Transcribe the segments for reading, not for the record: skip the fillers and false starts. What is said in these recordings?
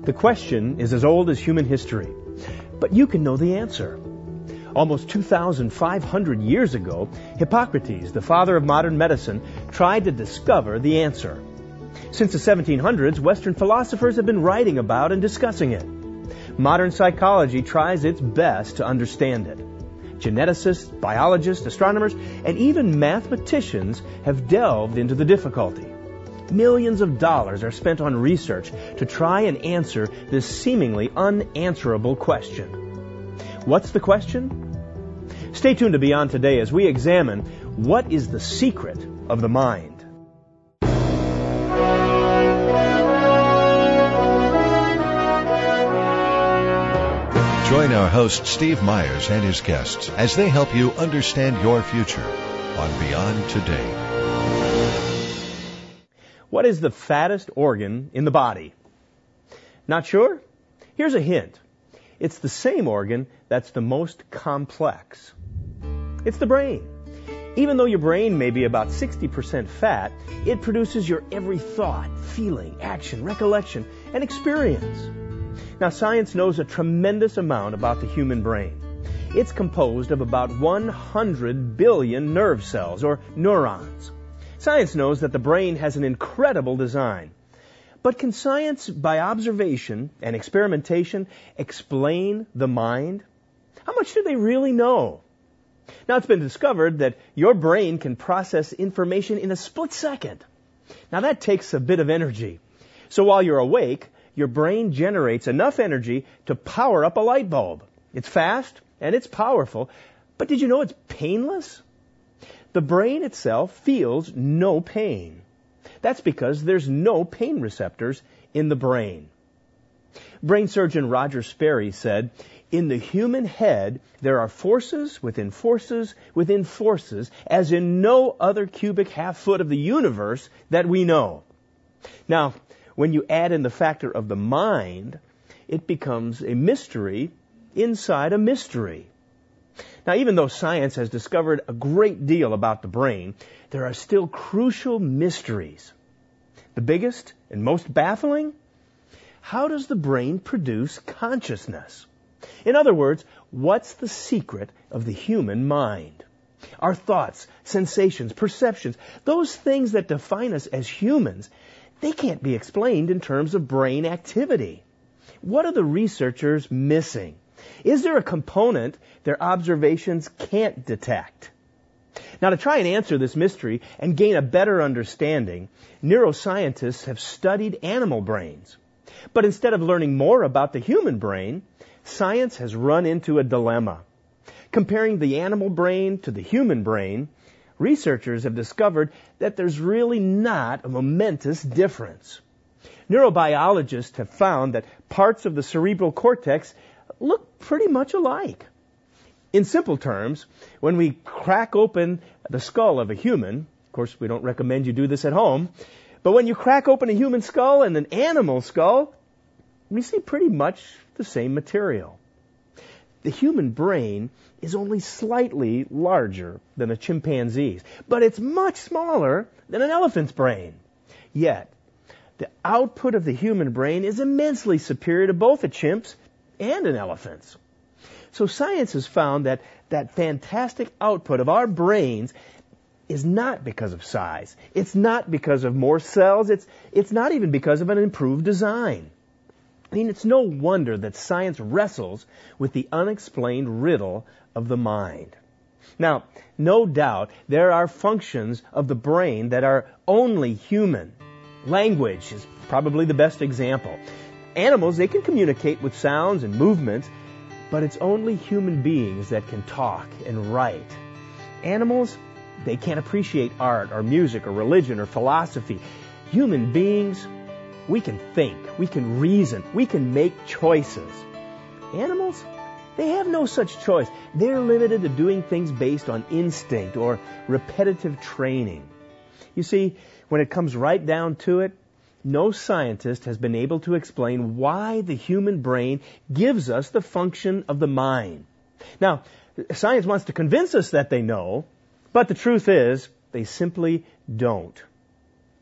The question is as old as human history, but you can know the answer. Almost 2,500 years ago, Hippocrates, the father of modern medicine, tried to discover the answer. Since the 1700s, Western philosophers have been writing about and discussing it. Modern psychology tries its best to understand it. Geneticists, biologists, astronomers, and even mathematicians have delved into the difficulty. Millions of dollars are spent on research to try and answer this seemingly unanswerable question. What's the question? Stay tuned to Beyond Today as we examine what is the secret of the mind. Join our host Steve Myers and his guests as they help you understand your future on Beyond Today. What is the fattest organ in the body? Not sure? Here's a hint. It's the same organ that's the most complex. It's the brain. Even though your brain may be about 60% fat, it produces your every thought, feeling, action, recollection, and experience. Now, science knows a tremendous amount about the human brain. It's composed of about 100 billion nerve cells, or neurons. Science knows that the brain has an incredible design. But can science, by observation and experimentation, explain the mind? How much do they really know? Now, it's been discovered that your brain can process information in a split second. Now, that takes a bit of energy. So while you're awake, your brain generates enough energy to power up a light bulb. It's fast and it's powerful, but did you know it's painless? The brain itself feels no pain. That's because there's no pain receptors in the brain. Brain surgeon Roger Sperry said, "In the human head, there are forces within forces within forces, as in no other cubic half-foot of the universe that we know." Now, when you add in the factor of the mind, it becomes a mystery inside a mystery. Now, even though science has discovered a great deal about the brain, there are still crucial mysteries. The biggest and most baffling? How does the brain produce consciousness? In other words, what's the secret of the human mind? Our thoughts, sensations, perceptions, those things that define us as humans, they can't be explained in terms of brain activity. What are the researchers missing? Is there a component their observations can't detect? Now, to try and answer this mystery and gain a better understanding, neuroscientists have studied animal brains. But instead of learning more about the human brain, science has run into a dilemma. Comparing the animal brain to the human brain, researchers have discovered that there's really not a momentous difference. Neurobiologists have found that parts of the cerebral cortex look pretty much alike. In simple terms, when we crack open the skull of a human, of course we don't recommend you do this at home, but when you crack open a human skull and an animal skull, we see pretty much the same material. The human brain is only slightly larger than a chimpanzee's, but it's much smaller than an elephant's brain. Yet, the output of the human brain is immensely superior to both a chimp's and an elephant's. So science has found that fantastic output of our brains is not because of size. It's not because of more cells. It's not even because of an improved design. I mean, it's no wonder that science wrestles with the unexplained riddle of the mind. Now, no doubt there are functions of the brain that are only human. Language is probably the best example. Animals, they can communicate with sounds and movements, but it's only human beings that can talk and write. Animals, they can't appreciate art or music or religion or philosophy. Human beings, we can think, we can reason, we can make choices. Animals, they have no such choice. They're limited to doing things based on instinct or repetitive training. You see, when it comes right down to it, no scientist has been able to explain why the human brain gives us the function of the mind. Now, science wants to convince us that they know, but the truth is, they simply don't.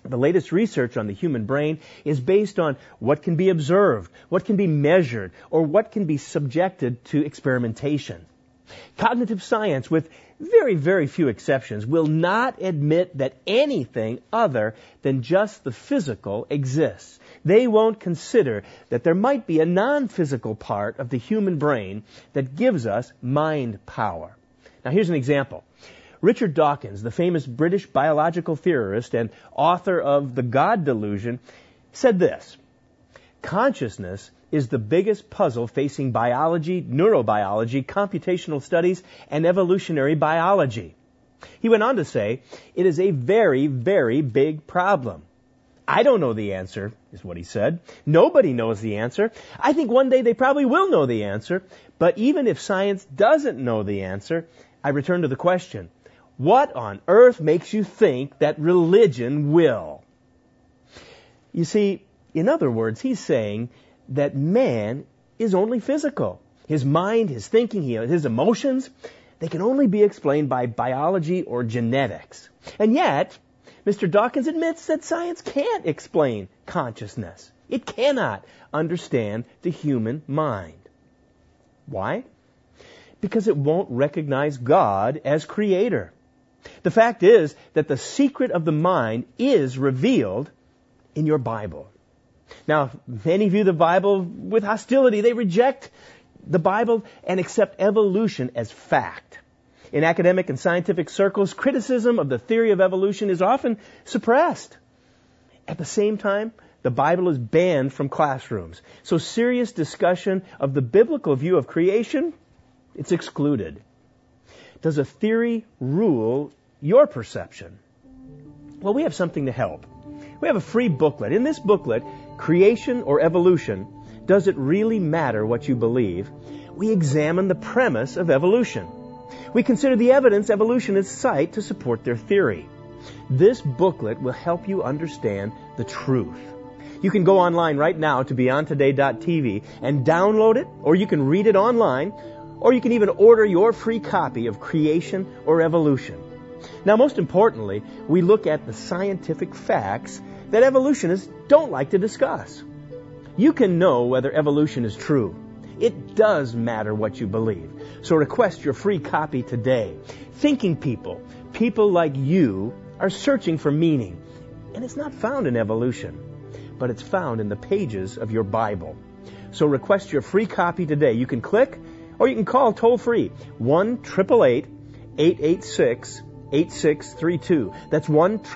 The latest research on the human brain is based on what can be observed, what can be measured, or what can be subjected to experimentation. Cognitive science, with very, very few exceptions, will not admit that anything other than just the physical exists. They won't consider that there might be a non-physical part of the human brain that gives us mind power. Now, here's an example. Richard Dawkins, the famous British biological theorist and author of The God Delusion, said this: "Consciousness is the biggest puzzle facing biology, neurobiology, computational studies, and evolutionary biology." He went on to say, "It is a very, very big problem. I don't know the answer," is what he said. "Nobody knows the answer. I think one day they probably will know the answer. But even if science doesn't know the answer, I return to the question, what on earth makes you think that religion will?" You see, in other words, he's saying that man is only physical. His mind, his thinking, his emotions, they can only be explained by biology or genetics. And yet, Mr. Dawkins admits that science can't explain consciousness. It cannot understand the human mind. Why? Because it won't recognize God as creator. The fact is that the secret of the mind is revealed in your Bible. Now, many view the Bible with hostility. They reject the Bible and accept evolution as fact. In academic and scientific circles, criticism of the theory of evolution is often suppressed. At the same time, the Bible is banned from classrooms. So serious discussion of the biblical view of creation, it's excluded. Does a theory rule your perception? Well, we have something to help. We have a free booklet. In this booklet, Creation or Evolution, Does It Really Matter What You Believe? We examine the premise of evolution. We consider the evidence evolutionists cite to support their theory. This booklet will help you understand the truth. You can go online right now to beyondtoday.tv and download it, or you can read it online, or you can even order your free copy of Creation or Evolution. Now, most importantly, we look at the scientific facts that evolutionists don't like to discuss. You can know whether evolution is true. It does matter what you believe. So request your free copy today. Thinking people like you, are searching for meaning. And it's not found in evolution, but it's found in the pages of your Bible. So request your free copy today. You can click, or you can call toll-free 1-888-886-8632. That's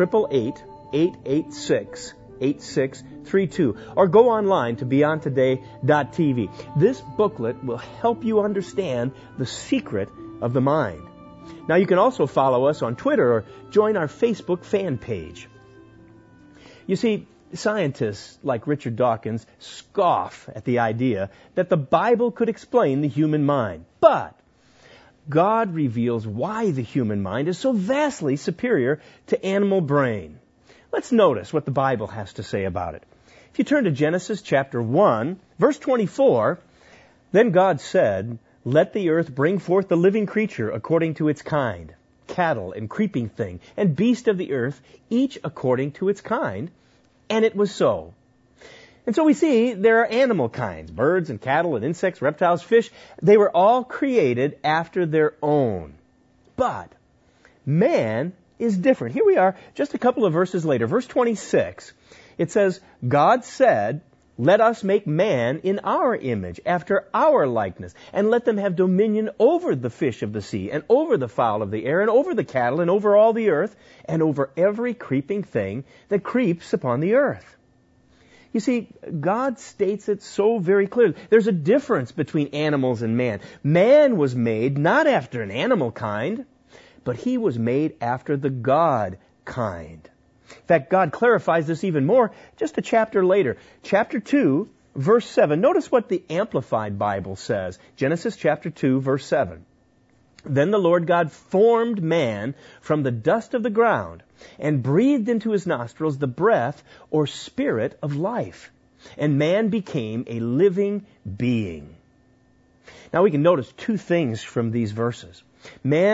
1-888-886-8632. Or go online to beyondtoday.tv. This booklet will help you understand the secret of the mind. Now you can also follow us on Twitter or join our Facebook fan page. You see, scientists like Richard Dawkins scoff at the idea that the Bible could explain the human mind. But God reveals why the human mind is so vastly superior to animal brain. Let's notice what the Bible has to say about it. If you turn to Genesis chapter 1, verse 24, then God said, "Let the earth bring forth the living creature according to its kind, cattle and creeping thing, and beast of the earth, each according to its kind." And it was so. And so we see there are animal kinds, birds and cattle and insects, reptiles, fish. They were all created after their own. But man is different. Here we are, just a couple of verses later, verse 26. It says, God said, "Let us make man in our image, after our likeness, and let them have dominion over the fish of the sea, and over the fowl of the air, and over the cattle, and over all the earth, and over every creeping thing that creeps upon the earth." You see, God states it so very clearly. There's a difference between animals and man. Man was made not after an animal kind, but he was made after the God kind. In fact, God clarifies this even more just a chapter later. Chapter 2, verse 7. Notice what the Amplified Bible says. Genesis chapter 2, verse 7. "Then the Lord God formed man from the dust of the ground and breathed into his nostrils the breath or spirit of life. And man became a living being." Now we can notice two things from these verses. Man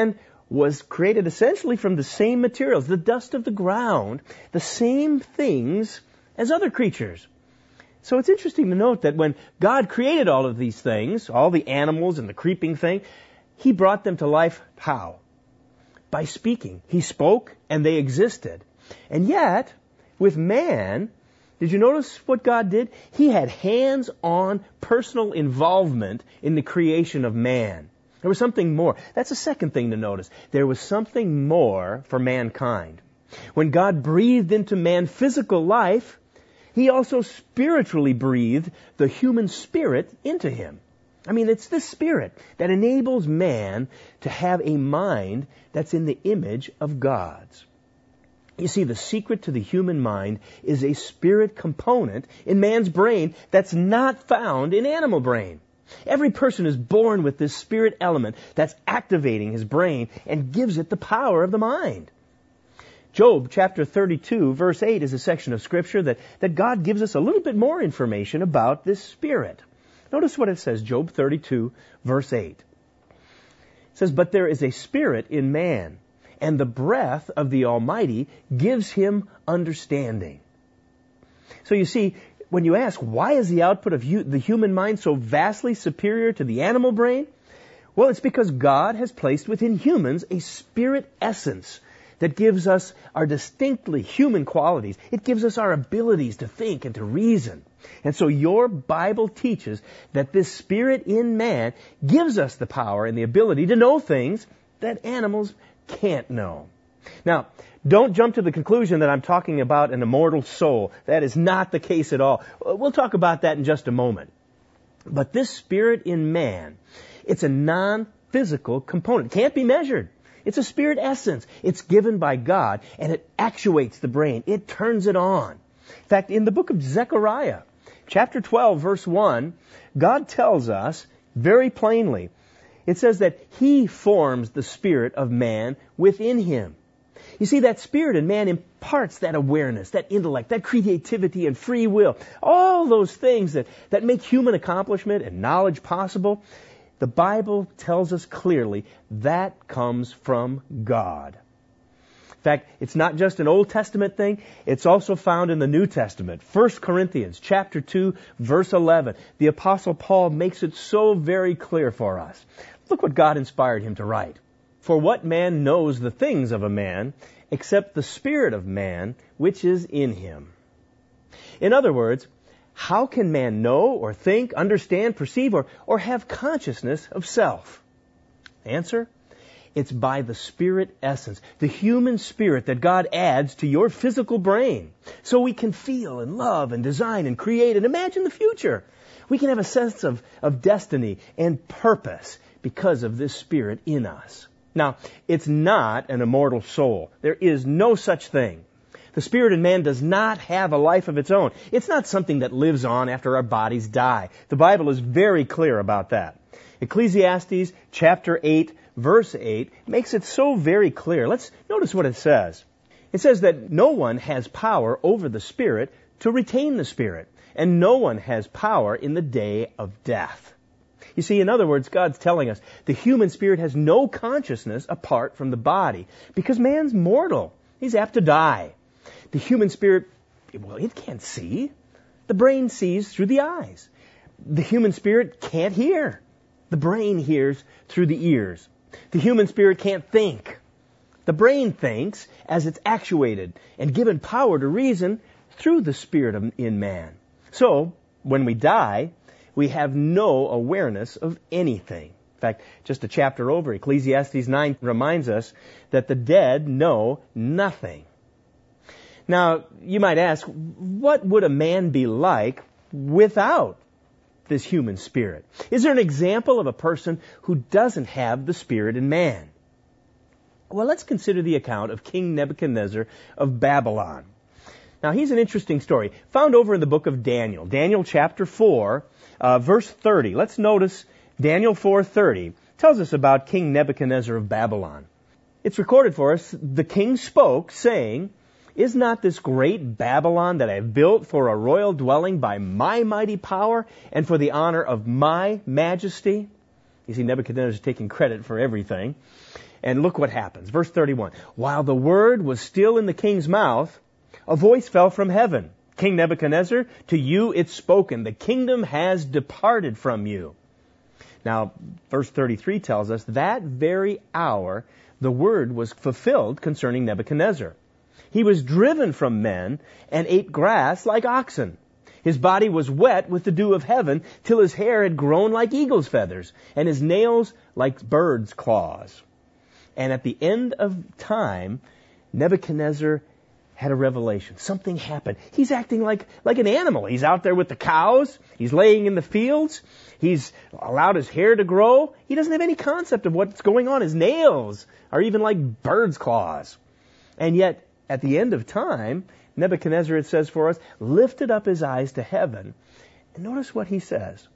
was created essentially from the same materials, the dust of the ground, the same things as other creatures. So it's interesting to note that when God created all of these things, all the animals and the creeping thing, He brought them to life how? By speaking. He spoke and they existed. And yet, with man, did you notice what God did? He had hands-on personal involvement in the creation of man. There was something more. That's the second thing to notice. There was something more for mankind. When God breathed into man physical life, He also spiritually breathed the human spirit into him. I mean, it's this spirit that enables man to have a mind that's in the image of God's. You see, the secret to the human mind is a spirit component in man's brain that's not found in animal brain. Every person is born with this spirit element that's activating his brain and gives it the power of the mind. Job chapter 32, verse 8 is a section of Scripture that God gives us a little bit more information about this spirit. Notice what it says, Job 32, verse 8. It says, "But there is a spirit in man, and the breath of the Almighty gives him understanding." So you see, when you ask, why is the output of the human mind so vastly superior to the animal brain? Well, it's because God has placed within humans a spirit essence that gives us our distinctly human qualities. It gives us our abilities to think and to reason. And so your Bible teaches that this spirit in man gives us the power and the ability to know things that animals can't know. Now, don't jump to the conclusion that I'm talking about an immortal soul. That is not the case at all. We'll talk about that in just a moment. But this spirit in man, it's a non-physical component. It can't be measured. It's a spirit essence. It's given by God, and it actuates the brain. It turns it on. In fact, in the book of Zechariah, chapter 12, verse 1, God tells us very plainly, it says that He forms the spirit of man within him. You see, that spirit in man imparts that awareness, that intellect, that creativity and free will, all those things that make human accomplishment and knowledge possible. The Bible tells us clearly that comes from God. In fact, it's not just an Old Testament thing, it's also found in the New Testament. 1 Corinthians chapter 2, verse 11. The Apostle Paul makes it so very clear for us. Look what God inspired him to write. "For what man knows the things of a man, except the spirit of man, which is in him?" In other words, how can man know or think, understand, perceive, or have consciousness of self? Answer, it's by the spirit essence, the human spirit that God adds to your physical brain. So we can feel and love and design and create and imagine the future. We can have a sense of destiny and purpose because of this spirit in us. Now, it's not an immortal soul. There is no such thing. The spirit in man does not have a life of its own. It's not something that lives on after our bodies die. The Bible is very clear about that. Ecclesiastes chapter 8, verse 8 makes it so very clear. Let's notice what it says. It says that no one has power over the spirit to retain the spirit, and no one has power in the day of death. You see, in other words, God's telling us the human spirit has no consciousness apart from the body because man's mortal. He's apt to die. The human spirit, well, it can't see. The brain sees through the eyes. The human spirit can't hear. The brain hears through the ears. The human spirit can't think. The brain thinks as it's actuated and given power to reason through the spirit in man. So, when we die, we have no awareness of anything. In fact, just a chapter over, Ecclesiastes 9 reminds us that the dead know nothing. Now, you might ask, what would a man be like without this human spirit? Is there an example of a person who doesn't have the spirit in man? Well, let's consider the account of King Nebuchadnezzar of Babylon. Now, he's an interesting story, found over in the book of Daniel. Daniel chapter 4, verse 30. Let's notice Daniel 4:30 tells us about King Nebuchadnezzar of Babylon. It's recorded for us, "The king spoke, saying, Is not this great Babylon that I have built for a royal dwelling by my mighty power and for the honor of my majesty?" You see, Nebuchadnezzar is taking credit for everything. And look what happens. Verse 31. While the word was still in the king's mouth, a voice fell from heaven. King Nebuchadnezzar, to you it's spoken. The kingdom has departed from you. Now, verse 33 tells us that very hour the word was fulfilled concerning Nebuchadnezzar. He was driven from men and ate grass like oxen. His body was wet with the dew of heaven till his hair had grown like eagle's feathers and his nails like bird's claws. And at the end of time, Nebuchadnezzar had a revelation. Something happened. He's acting like an animal. He's out there with the cows. He's laying in the fields. He's allowed his hair to grow. He doesn't have any concept of what's going on. His nails are even like bird's claws. And yet, at the end of time, Nebuchadnezzar, it says for us, lifted up his eyes to heaven. And notice what he says.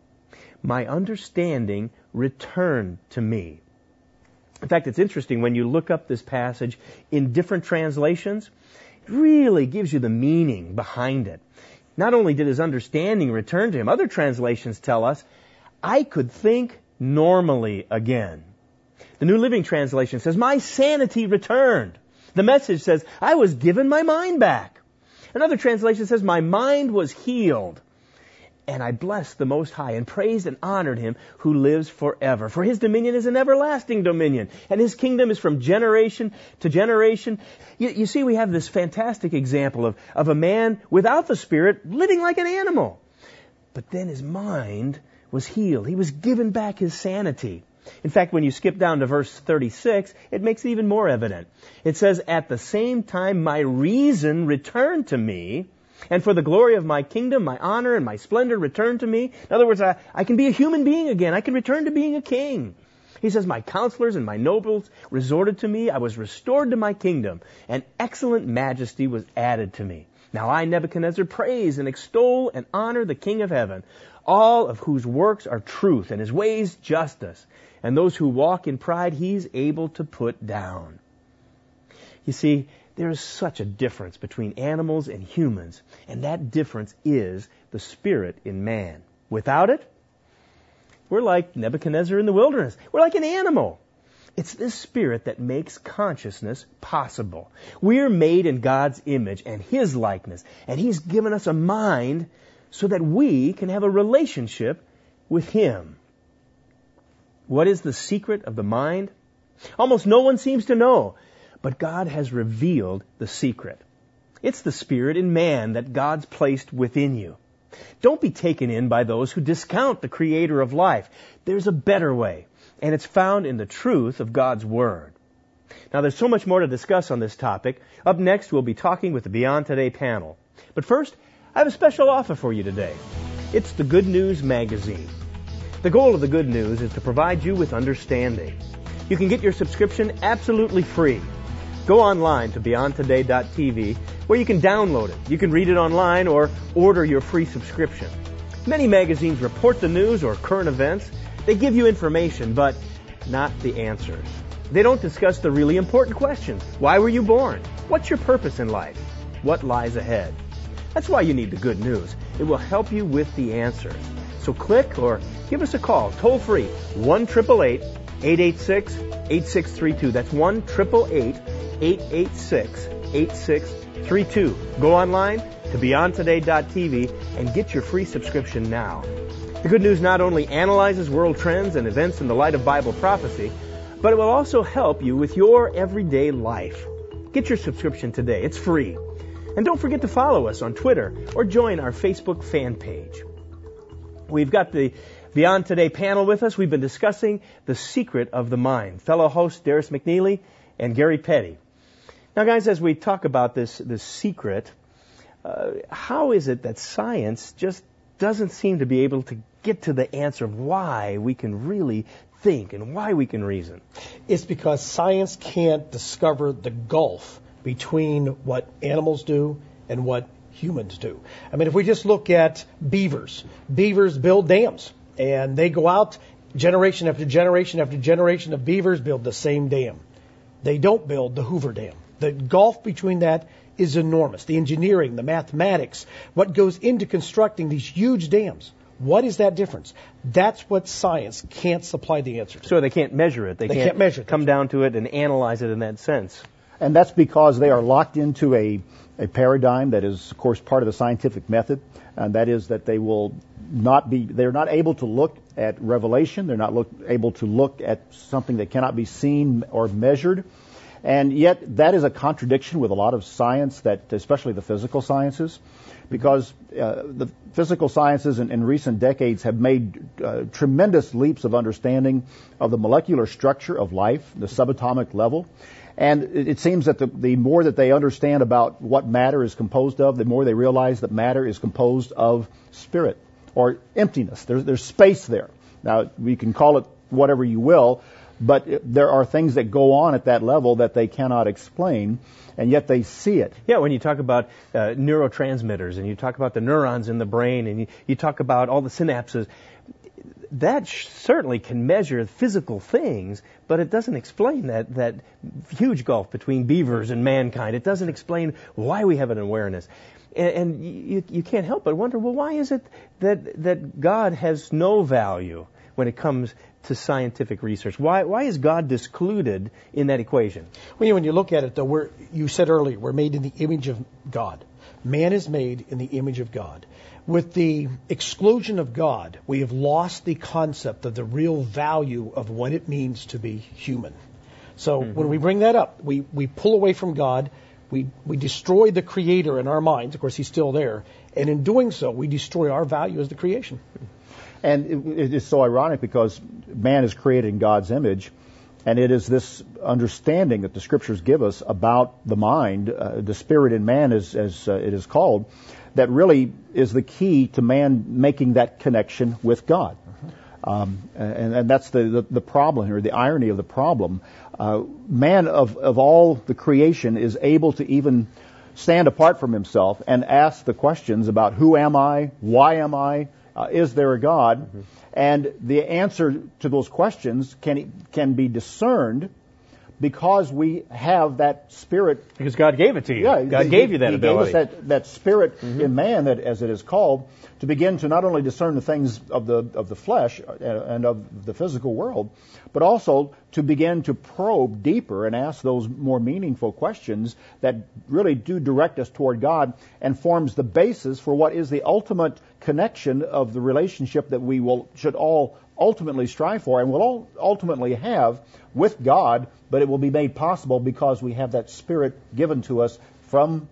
My understanding returned to me. In fact, it's interesting when you look up this passage in different translations, it really gives you the meaning behind it. Not only did his understanding return to him, other translations tell us, I could think normally again. The New Living Translation says, my sanity returned. The Message says, I was given my mind back. Another translation says, my mind was healed. And I blessed the Most High and praised and honored Him who lives forever. For His dominion is an everlasting dominion, and His kingdom is from generation to generation. You see, we have this fantastic example of a man without the Spirit living like an animal. But then his mind was healed. He was given back his sanity. In fact, when you skip down to verse 36, it makes it even more evident. It says, at the same time my reason returned to me, and for the glory of my kingdom, my honor and my splendor returned to me. In other words, I can be a human being again. I can return to being a king. He says, my counselors and my nobles resorted to me. I was restored to my kingdom, and excellent majesty was added to me. Now I, Nebuchadnezzar, praise and extol and honor the King of heaven, all of whose works are truth and his ways justice. And those who walk in pride, he's able to put down. You see, there is such a difference between animals and humans, and that difference is the spirit in man. Without it, we're like Nebuchadnezzar in the wilderness. We're like an animal. It's this spirit that makes consciousness possible. We're made in God's image and His likeness, and He's given us a mind so that we can have a relationship with Him. What is the secret of the mind? Almost no one seems to know, but God has revealed the secret. It's the spirit in man that God's placed within you. Don't be taken in by those who discount the Creator of life. There's a better way, and it's found in the truth of God's Word. Now, there's so much more to discuss on this topic. Up next, we'll be talking with the Beyond Today panel. But first, I have a special offer for you today. It's the Good News Magazine. The goal of the Good News is to provide you with understanding. You can get your subscription absolutely free. Go online to beyondtoday.tv where you can download it. You can read it online or order your free subscription. Many magazines report the news or current events. They give you information, but not the answers. They don't discuss the really important questions. Why were you born? What's your purpose in life? What lies ahead? That's why you need the Good News. It will help you with the answers. So click or give us a call, toll free, 1-888-886-8632. That's 1-888-886-8632. Go online to beyondtoday.tv and get your free subscription now. The Good News not only analyzes world trends and events in the light of Bible prophecy, but it will also help you with your everyday life. Get your subscription today. It's free. And don't forget to follow us on Twitter or join our Facebook fan page. We've got the Beyond Today panel with us. We've been discussing the secret of the mind. Fellow hosts Darius McNeely and Gary Petty. Now, guys, as we talk about this secret, how is it that science just doesn't seem to be able to get to the answer of why we can really think and why we can reason? It's because science can't discover the gulf between what animals do and what humans do. I mean, if we just look at beavers build dams, and they go out generation after generation after generation of beavers build the same dam. They don't build the Hoover Dam. The gulf between that is enormous. The engineering, the mathematics, what goes into constructing these huge dams. What is that difference? That's what science can't supply the answer to. So they can't measure it. They can't measure it. Come down to it and analyze it in that sense. And that's because they are locked into a paradigm that is, of course, part of the scientific method, and that is that they're not able to look at revelation, they're not able to look at something that cannot be seen or measured, and yet that is a contradiction with a lot of science, especially the physical sciences, because the physical sciences in recent decades have made tremendous leaps of understanding of the molecular structure of life, the subatomic level. And it seems that the more that they understand about what matter is composed of, the more they realize that matter is composed of spirit or emptiness. There's space there. Now, we can call it whatever you will, but there are things that go on at that level that they cannot explain, and yet they see it. Yeah, when you talk about neurotransmitters, and you talk about the neurons in the brain, and you talk about all the synapses, that certainly can measure physical things, but it doesn't explain that huge gulf between beavers and mankind. It doesn't explain why we have an awareness. And you can't help but wonder, well, why is it that God has no value when it comes to scientific research? Why is God excluded in that equation? Well, when you look at it, though, you said earlier, we're made in the image of God. Man is made in the image of God. With the exclusion of God, we have lost the concept of the real value of what it means to be human. So when we bring that up, we pull away from God, we destroy the Creator in our minds. Of course, He's still there. And in doing so, we destroy our value as the creation. And it is so ironic because man is created in God's image, and it is this understanding that the Scriptures give us about the mind, the spirit in man, as it is called, that really is the key to man making that connection with God. And that's the problem here, the irony of the problem. Man of all the creation is able to even stand apart from himself and ask the questions about who am I, why am I, is there a God? And the answer to those questions can be discerned because we have that spirit. Because God gave it to you. Yeah, God gave you that ability. He gave us that spirit in man, that, as it is called, to begin to not only discern the things of the flesh and of the physical world, but also to begin to probe deeper and ask those more meaningful questions that really do direct us toward God and forms the basis for what is the ultimate connection of the relationship that we should all ultimately strive for and will all ultimately have with God, but it will be made possible because we have that spirit given to us from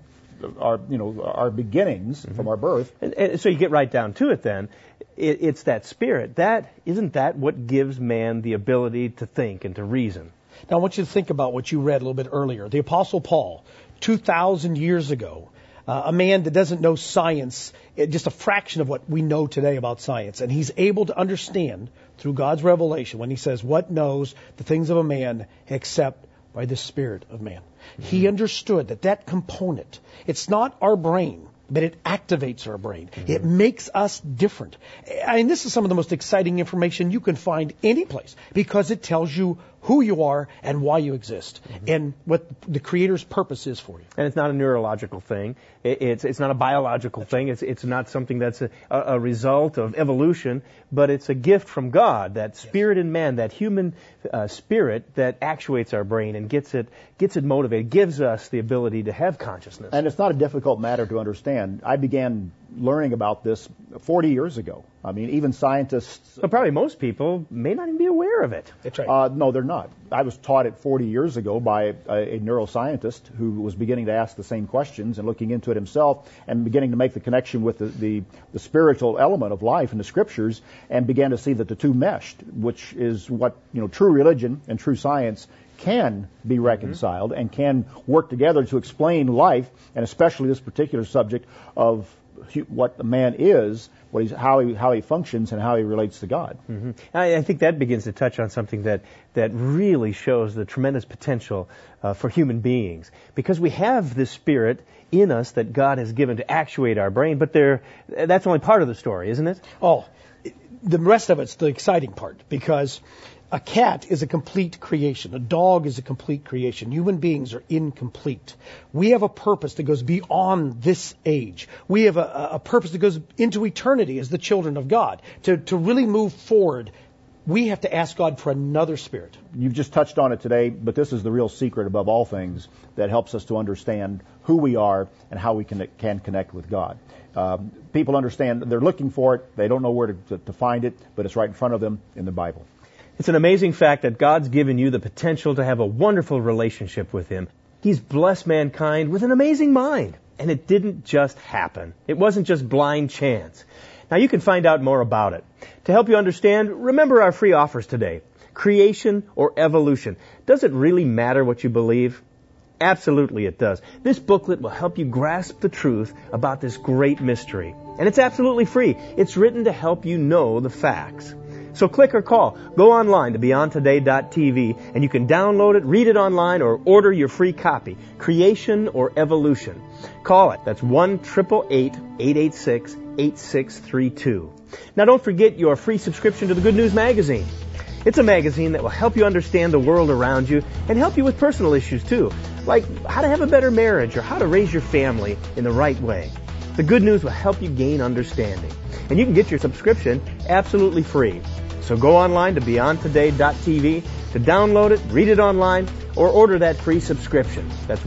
our beginnings, from our birth. And so you get right down to it then. It's that spirit. Isn't that what gives man the ability to think and to reason? Now I want you to think about what you read a little bit earlier. The Apostle Paul, 2,000 years ago, a man that doesn't know science, just a fraction of what we know today about science. And he's able to understand through God's revelation when he says, what knows the things of a man except by the spirit of man. He understood that component, it's not our brain, but it activates our brain. It makes us different. And this is some of the most exciting information you can find any place because it tells you who you are and why you exist and what the Creator's purpose is for you. And it's not a neurological thing. It's not a biological thing. It's not something that's a result of evolution, but it's a gift from God, that spirit in man, that human spirit that actuates our brain and gets it motivated, gives us the ability to have consciousness. And it's not a difficult matter to understand. I began learning about this 40 years ago. I mean, even scientists... But probably most people may not even be aware of it. That's right. No, they're not. I was taught it 40 years ago by a neuroscientist who was beginning to ask the same questions and looking into it himself and beginning to make the connection with the spiritual element of life in the Scriptures and began to see that the two meshed, which is what, true religion and true science can be reconciled and can work together to explain life, and especially this particular subject of what a man is, how he functions, and how he relates to God. I think that begins to touch on something that really shows the tremendous potential for human beings, because we have this spirit in us that God has given to actuate our brain, but that's only part of the story, isn't it? Oh, the rest of it's the exciting part, because A cat is a complete creation. A dog is a complete creation. Human beings are incomplete. We have a purpose that goes beyond this age. We have a purpose that goes into eternity as the children of God. To really move forward, we have to ask God for another spirit. You've just touched on it today, but this is the real secret above all things that helps us to understand who we are and how we can connect with God. People understand, they're looking for it, they don't know where to find it, but it's right in front of them in the Bible. It's an amazing fact that God's given you the potential to have a wonderful relationship with Him. He's blessed mankind with an amazing mind. And it didn't just happen. It wasn't just blind chance. Now you can find out more about it. To help you understand, remember our free offers today. Creation or evolution. Does it really matter what you believe? Absolutely it does. This booklet will help you grasp the truth about this great mystery. And it's absolutely free. It's written to help you know the facts. So click or call. Go online to beyondtoday.tv and you can download it, read it online, or order your free copy, Creation or Evolution. Call it. That's 1-888-886-8632. Now don't forget your free subscription to the Good News Magazine. It's a magazine that will help you understand the world around you and help you with personal issues too, like how to have a better marriage or how to raise your family in the right way. The Good News will help you gain understanding. And you can get your subscription absolutely free. So go online to beyondtoday.tv to download it, read it online, or order that free subscription. That's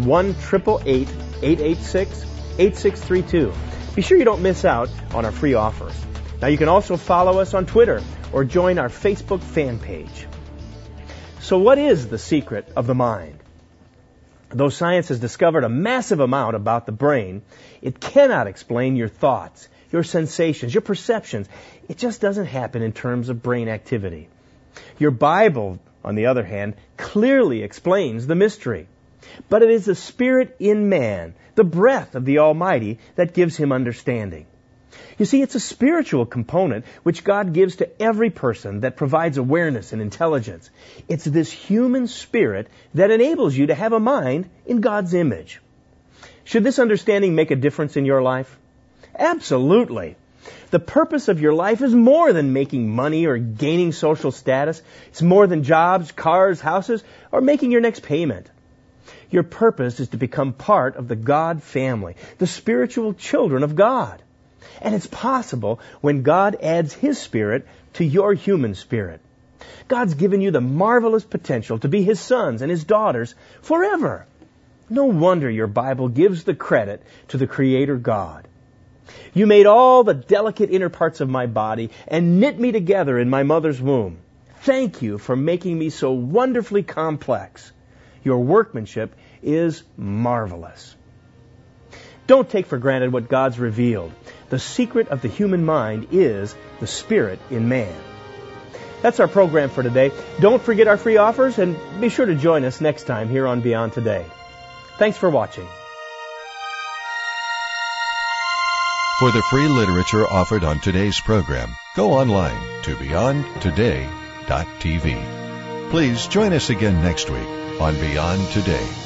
1-888-886-8632. Be sure you don't miss out on our free offers. Now you can also follow us on Twitter or join our Facebook fan page. So what is the secret of the mind? Though science has discovered a massive amount about the brain, it cannot explain your thoughts, your sensations, your perceptions. It just doesn't happen in terms of brain activity. Your Bible, on the other hand, clearly explains the mystery. But it is the Spirit in man, the breath of the Almighty, that gives him understanding. You see, it's a spiritual component which God gives to every person that provides awareness and intelligence. It's this human spirit that enables you to have a mind in God's image. Should this understanding make a difference in your life? Absolutely. The purpose of your life is more than making money or gaining social status. It's more than jobs, cars, houses, or making your next payment. Your purpose is to become part of the God family, the spiritual children of God. And it's possible when God adds His Spirit to your human spirit. God's given you the marvelous potential to be His sons and His daughters forever. No wonder your Bible gives the credit to the Creator God. You made all the delicate inner parts of my body and knit me together in my mother's womb. Thank you for making me so wonderfully complex. Your workmanship is marvelous. Don't take for granted what God's revealed. The secret of the human mind is the Spirit in man. That's our program for today. Don't forget our free offers and be sure to join us next time here on Beyond Today. Thanks for watching. For the free literature offered on today's program, go online to beyondtoday.tv. Please join us again next week on Beyond Today.